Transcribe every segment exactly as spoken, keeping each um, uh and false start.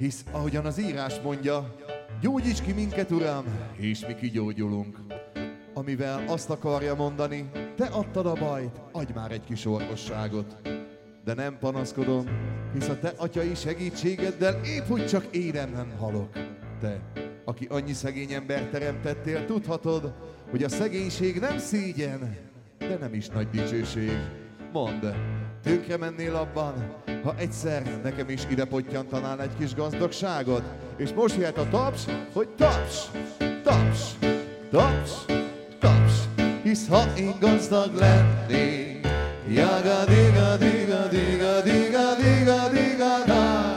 Hisz ahogyan az írás mondja, gyógyíts ki minket, Uram, és mi kigyógyulunk. Amivel azt akarja mondani, te adtad a bajt, adj már egy kis orvosságot. De nem panaszkodom, hisz a te atyai segítségeddel épp úgy csak éden nem halok. Te, aki annyi szegény embert teremtettél, tudhatod, hogy a szegénység nem szégyen, de nem is nagy dicsőség. Mondd, tönkre mennél abban, ha egyszer nekem is ide pottyantanál egy kis gazdagságot? És most jöhet a taps, hogy taps, taps, taps, taps. Hisz ha én gazdag lennék, jaga diga diga diga diga diga diga daj,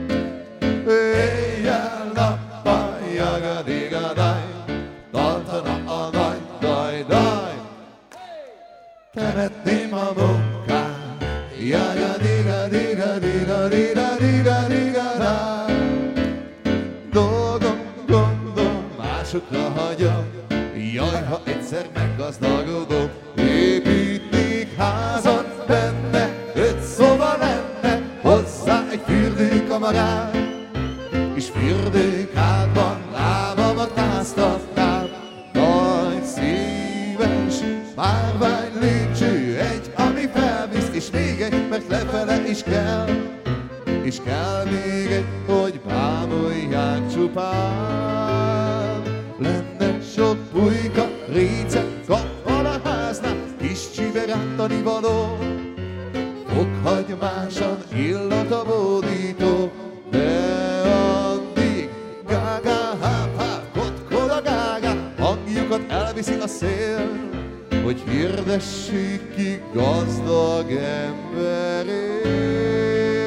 éjjel nappal jaga diga daj, tartana a daj, daj, daj. Temetném a munkát, jaga diga diga diga diga diga diga daj. Dolgom, gondom, másokra hagyom, jaj, ha egyszer meggazdagodom. Építnék házat benne, öt szoba lenne, hozzá egy fürdőkamarát, és fürdőkádban lábamat áztatnám. Nagy szíves márvány lépcső, egy, ami felvisz, és még egy, mert lefele is kell, és kell még egy, hogy bámulják csupán. Lenne sok pulyka, réce, kappal a háznál, kis csibe rántani való, fokhagymásan illat a bódító, de addig gágá, háp, háp, kotkod a gágá, hangjukat elviszi a szél, hogy hirdessék ki gazdag emberél.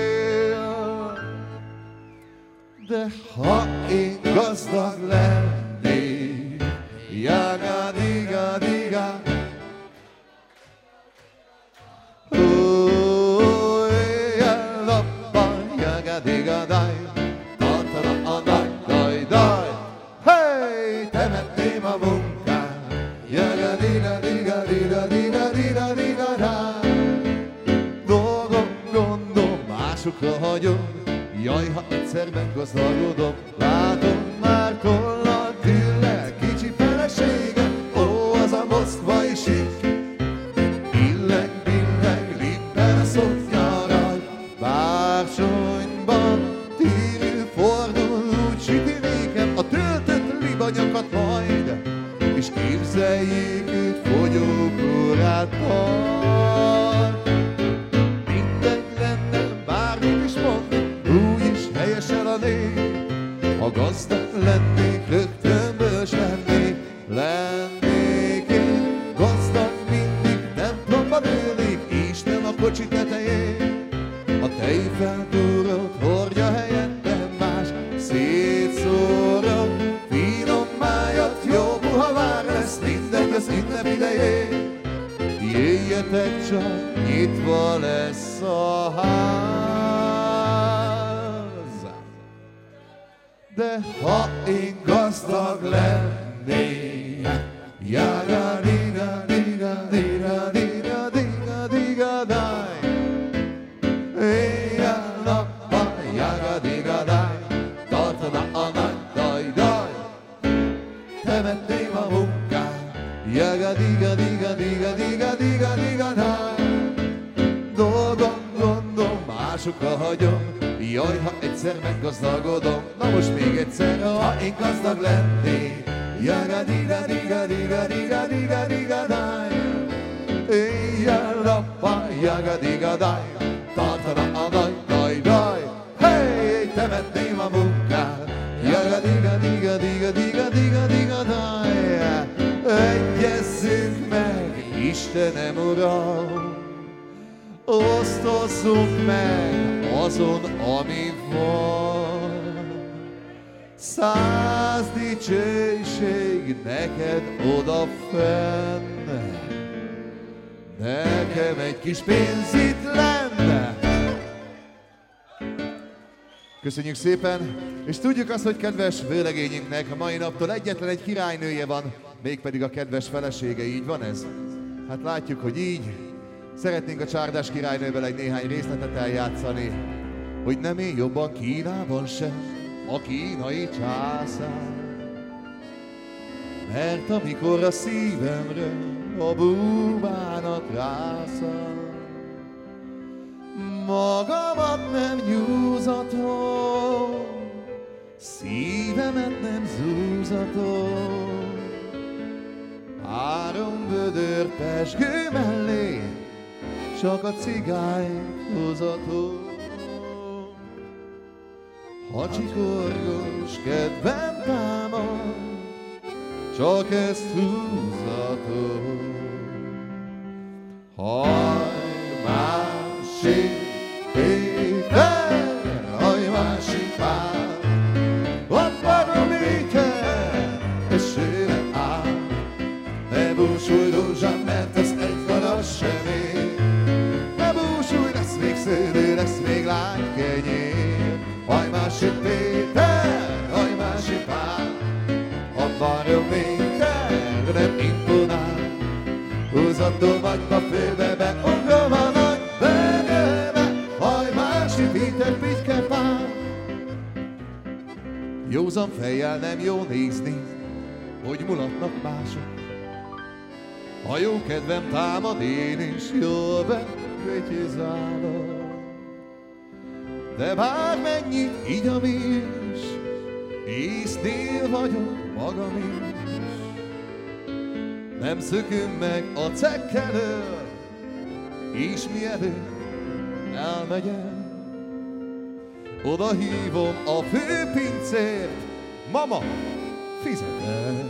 De ha én gazdag lennék, jaga diga diga, ó, éjjel nappal, jaga diga daj, tartana a daj, daj, daj. Hey, temetném a munkát, jaga diga diga diga diga diga diga daj. Dolgom, gondom, másokra hagyom, jaj, ha egyszer meggazdagodom. Látom már tollal tüllel kicsi feleségem, ó, az a moszkvai sík. Billeg, billeg, lippen a szoknyaraj, bársonyban térül fordul, úgy süti nékem a töltött libanyakat majd, és képzeljék őt fogyókúrát tart. Mindegy lenne, bármit is mondni, úgyis helyesel a név. Ha gazdag lennék, rögtön bölcs lennék, lennék én gazdag, mindig templomban ülnék, és nem a kocsi tetején. A tejfeltúrót hordja helyettem más, szétszórok finom májat, jó puha vár lesz, mindegy az ünnep idején. Jöjjetek csak, nyitva lesz a ház. De ha én gazdag lennék, jaga diga diga diga diga diga diga daj, éjjel nappal, jaga diga daj, tartana a nagy daj, daj. Temetném a munkát, jaga diga diga diga diga diga diga daj. Dolgom, gondom, másokra hagyom, jaj, ha egyszer meggazdagodom. Na most még egyszer, ha én gazdag lennék, jaga diga diga diga diga diga diga daj. Éjjel nappal, jaga diga daj, tartana a daj, daj, daj. Hey, temetném a munkát, jaga diga diga diga diga diga diga daj. Egyezzünk meg, Istenem Uram, osztozzunk meg azon, ami van. Száz dicsőség neked odafenn, nekem egy kis pénz itt lenne. Köszönjük szépen, és tudjuk azt, hogy kedves vőlegényünknek a mai naptól egyetlen egy királynője van, mégpedig a kedves felesége, így van ez? Hát látjuk, hogy így. Szeretnénk a csárdás királynővel egy néhány részletet eljátszani. hogy nem él jobban Kínában sem a kínai császár. Mert amikor a szívemre a búbánat rászál, magamat nem nyúzatom, szívemet nem zúzatom. Három vödör pezsgő mellé csak a cigányt hozatom. Ha csikorgos kedvem támad, csak ezt húzhatom. Hajmási Péter, hajmási Pál, ott barométer, esőre áll. Ne búsulj rózsám, mert ez egy garas sem ér. Ne búsulj, lesz még szőlő, lesz még lánykenyér. Hajmási Péter, hajmási Pál, a barométer nem imponál. Húzatom agyba főbe, beugrom a nagy bőgőbe. Hajmási Péter, Pityke Pál. Józan fejjel nem jó nézni, hogy mulatnak mások. Ha jó kedvem támad, én is jól bekvetyézálok. De bármennyit igyam is, észnél vagyok magam is. Nem szökünk meg a cekkelől, és mielőtt elmegyek, oda hívom a főpincért, mama, fizetek.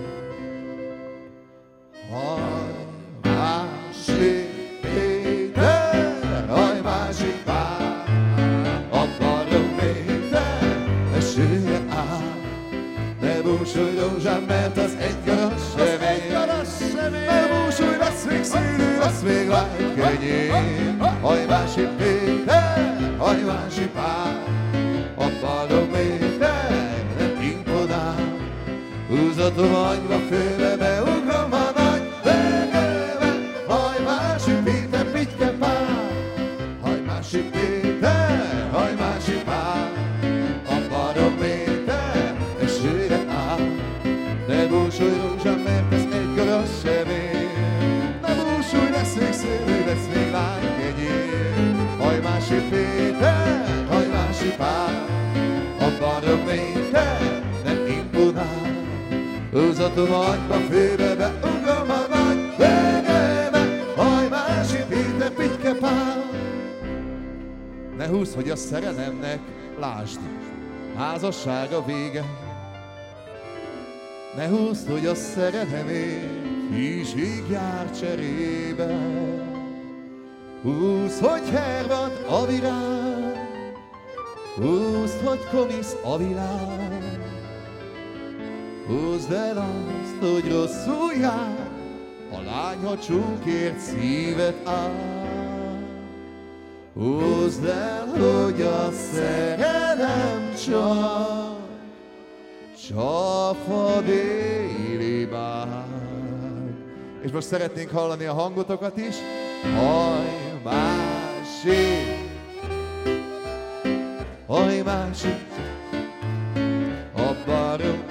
Hajmási Péter, hajmási Pál, a barométer esőre áll. Ne búsulj rózsám, mert az egy garas sem ér. Ne búsulj, lesz még szűrű, lesz még lánykenyér. Hajmási Péter, hajmási Pál, a barométer nem imponál. Húzatom agyba főbe, beugrom a nagy bőgőbe. Hajmási Péter, Pityke Pál, hajmási Péter, hajmási Pál, a barométer esőre áll. Ne búsulj rózsám, mert ez egy garas sem ér. Ne búsulj, lesz még szőlő, lesz még lánykenyér. Hajmási Péter, hajmási Pál, a barométer nem imponál. Húzatom agyba főbe, beugrom a nagy bőgőbe. Hajmási Péter, Pityke Pál. Ne húzd, hogy a szerelemnek, lásd, házasság a vége. Ne húzd, hogy a szerelemért hízsig jár cserébe. Húzd, hogy hervad a virág, húzd, hogy komisz a világ. Húzd el azt, hogy rosszul jár a lány, ha csókért szíved áll. Húzd el, hogy a szerelem csak csafa déli bár. És most szeretnénk hallani a hangotokat is. Hajmási, hajmási, a barom.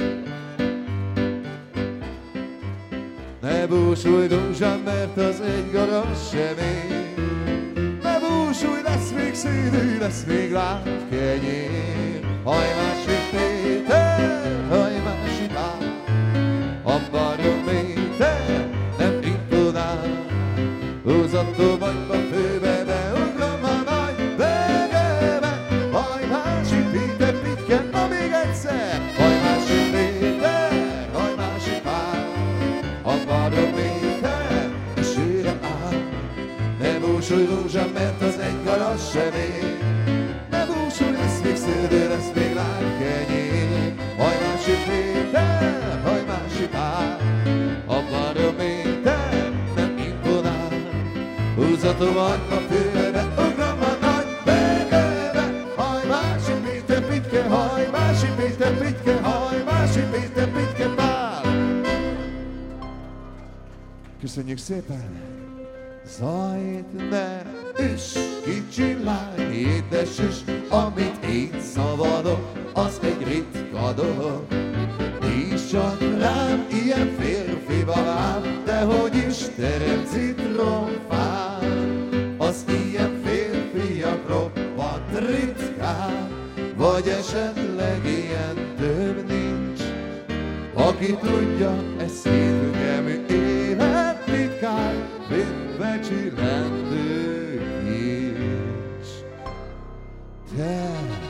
Ne búsulj rózsám, mert az egy garas sem ér. Ne búsulj, lesz még szívű, lesz még lánykenyér. Hajmási Péter, hajmási Pál, a barométer nem imponál. Húzatom agyba főbe, beugrom a nagy bőgőbe. Hajmási Péter, Pityke, na még egyszer. Hajmási Péter, hajmási Pál, a barométer esőre áll. Ne búsulj rózsám, mert az egy garas sem ér. Ne búsulj, lesz még szőlő, lesz még lánykenyér. Hajmási Péter, hajmási Pál, a barométer nem imponál. Húzatom agyba főbe, ugrom a nagy bőgőbe. Hajmási Péter, Pityke, hajmási Péter, Pityke, hajmási Péter, Pityke Pál. Köszönjük szépen! Zajt ne üss, kicsi lány, hidd édes is, amit én szavalok, az egy ritka dolog. És csak rám ilyen férfi babám, dehogy is terem citromfát. Az ilyen férfiak roppant ritkán, vagy esetleg ilyen több nincs. Aki tudja, ez hétköznemi élet ritkán, mint becsillendő kincs. Te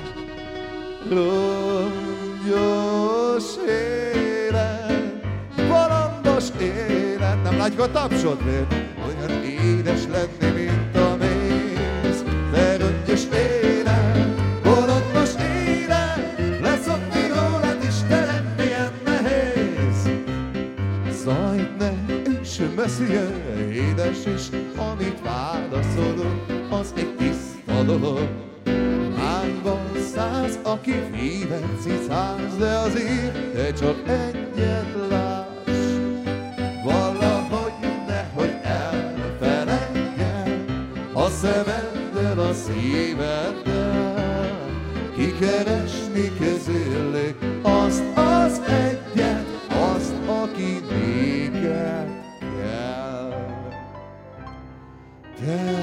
rongyos élet, balandos élet, nem látjuk a tapsot, mert olyan édes lenni, mint a méz. Te rongyos élet, balandos élet, leszokni rólad is, te nem milyen nehéz. Zajt ne üss, messze, édes is, amit válaszolok, az egy tiszta dolog. Hányban száz, aki híven cicáz, de azért te csak egyet láss. Valahogy nehogy elfeledjen a szemeddel, a szíveddel. Kikeresni közülük azt az egyet, azt, aki néked kell. Te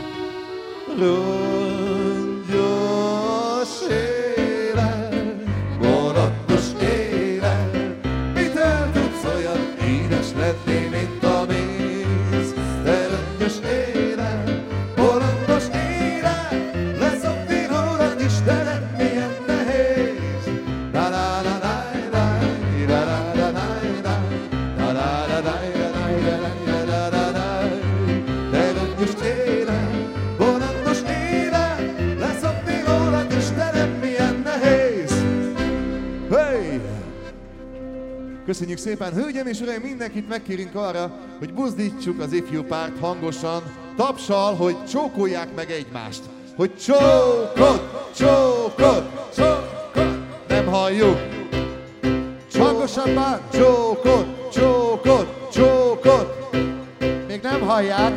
rongyos élet, bolondos élet, mitől tudsz olyan édes lenni, mint a méz? Te rongyos élet, bolondos élet, leszokni rólad is, de nem milyen nehéz. La la la la la, la la la la la, la la la la la la la. Te rongyos élet, bolondos élet, leszokni rólad is, de nem milyen nehéz. Hey! Köszönjük szépen, hölgyem és uraim, mindenkit megkérünk arra, hogy buzdítsuk az ifjú párt hangosan, tapsal, hogy csókolják meg egymást. Hogy csókod, csókod, csókod, nem halljuk. Hangosabban, csókod, csókod, csókod, még nem hallják.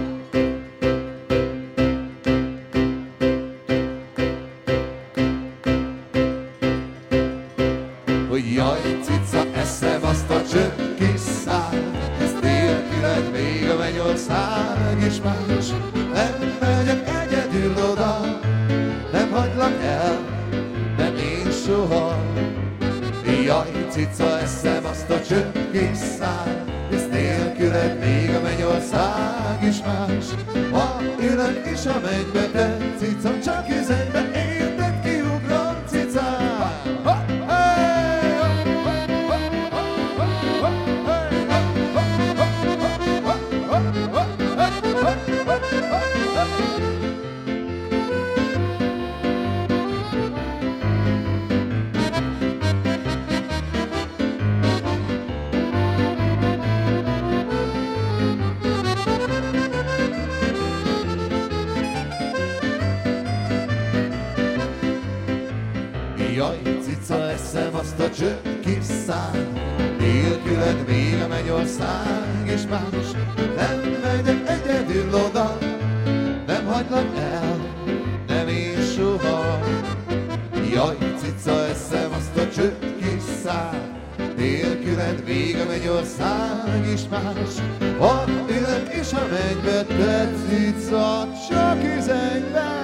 Hogy jaj, cica, eszem azt a csönd kis szál, ez nélküled még a mennyország is más. Nem megyek egyedül oda, nem hagylak el, nem én soha. Jaj, cica, eszem azt a csönd kis szál, ez nélküled még a mennyország is más. Ha ülök is a mennybe, te cica, csak üzenbe, érted, kiugrom, cicám. Jaj, cica, eszem azt a csönd kis szál, nélküled még a mennyország is más. Nem megyek egyedül oda, nem hagylak el, nem én soha. Jaj, cica, eszem azt a csönd kis szál, nélküled még a mennyország is más. Ha ülök is a mennybe, te cica, csak üzenj be.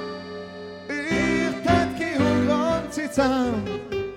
Cicám.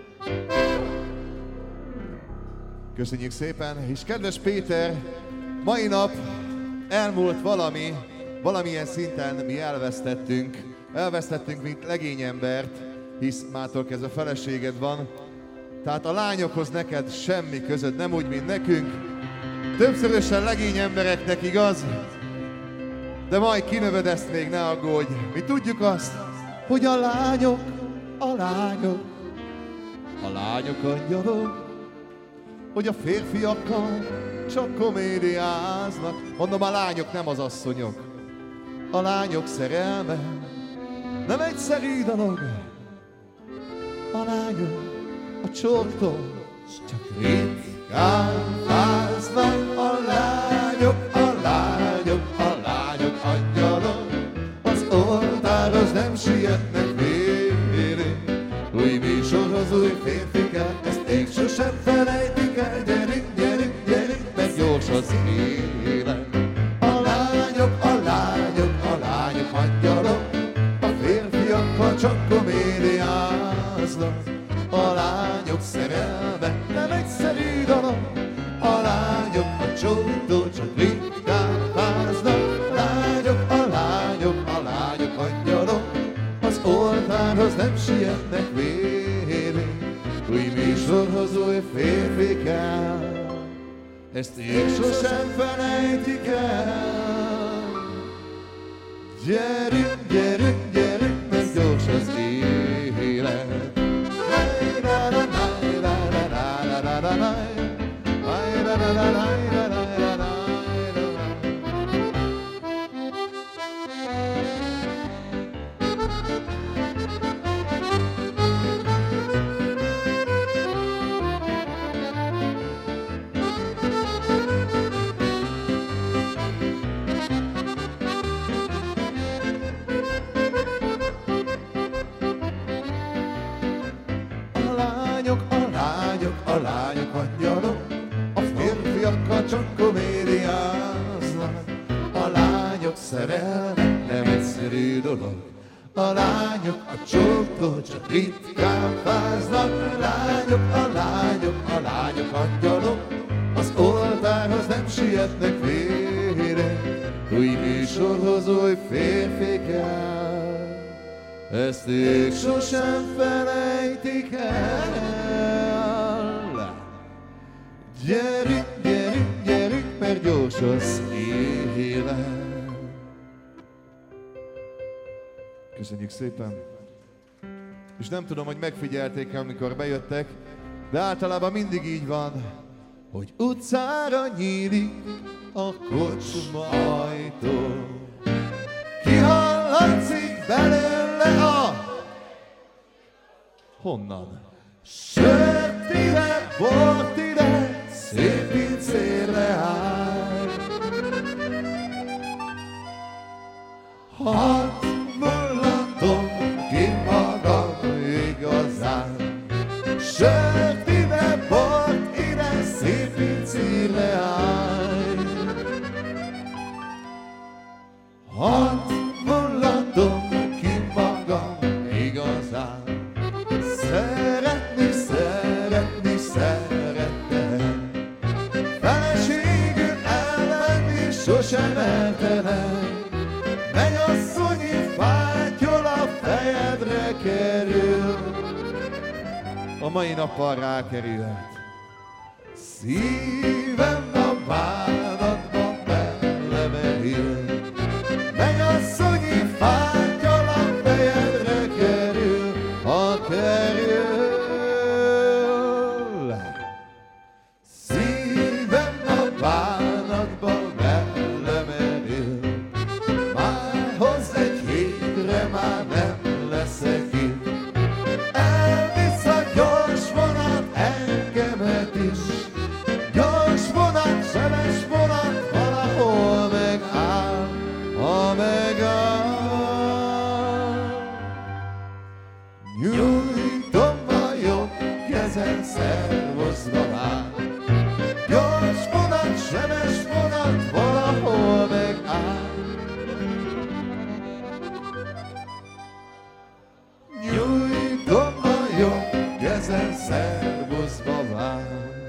Köszönjük szépen, és kedves Péter, mai nap elmúlt valami, valamilyen szinten mi elvesztettünk, elvesztettünk, mint legényembert, hisz mától kezdve feleséged van, tehát a lányokhoz neked semmi közöd, nem úgy, mint nekünk, többszörösen legény embereknek, igaz? De majd kinövöd ezt, még ne aggódj, mi tudjuk azt, hogy a lányok, a lányok, a lányok angyalok, hogy a férfiakkal csak komédiáznak. Mondom, a lányok nem az asszonyok. A lányok szerelme nem egyszerű dolog. A lányok a csortól csak ritkán fáznak. A lányok, a lányok, a lányok angyalok, az oltáros oltárhoz nem sietnek véré. Új műsorhoz új férfi kell, ezt még sosem felejtik el. Gyerünk, gyerünk, gyerünk, mert gyors az élet. A lányok, a lányok, a lányok angyalok, a férfiakkal csak komédiáznak. A lányok szerelme nem egyszerű dolog, a lányok a csótól csak ritkán fáznak. A lányok, a lányok, a lányok angyalok, az oltárhoz nem sietnek véré. Új műsorhoz új férfi kell, ezt még sosem felejtik el. Gyerünk, gyerünk, gyerünk, mert gyors az élet. A lányok angyalok, a férfiakkal csak komédiáznak. A lányok szerelme nem egyszerű dolog, a lányok a csóktól csak ritkán fáznak. A lányok, a lányok, a lányok angyalok, az oltárhoz nem sietnek véré. Új műsorhoz új férfi kell, ezt ők sosem felejtik el. Gyerünk, gyerünk, gyerünk, mert gyors az élet. Köszönjük szépen! És nem tudom, hogy megfigyelték-e, amikor bejöttek, de általában mindig így van, hogy utcára nyílik a kocsma ajtó. Kihallatszik belőle a... Honnan? Sört ide, bort ide, szép pincérre áll. Hadd mullatom ki magam igazán. Sört ide, bort ide, szép pincérre áll. Hadd mullatom ki magam igazán. Szeretni, szeretni, szeretem. Feleségül elvenni sosem eltenem. Mennyasszonyi fátyol a fejedre kerül. A mai nappal rákerülhet. Szívem a bánatban belemerül. Mennyasszonyi fátyol a fejedre kerül, ha kerül. Szívem a bánatba belemerül. Már hoz egy hétre, már nem leszek itt. Elvisz a gyors vonat engemet is. Gyors vonat, sebes vonat, valahol megáll, ha megáll. Nyújtom a jobb kezem, szervuszba vár. Gyors vonat, sebes vonat, valahol megáll. Nyújtom a jobb kezem, szervuszba vár.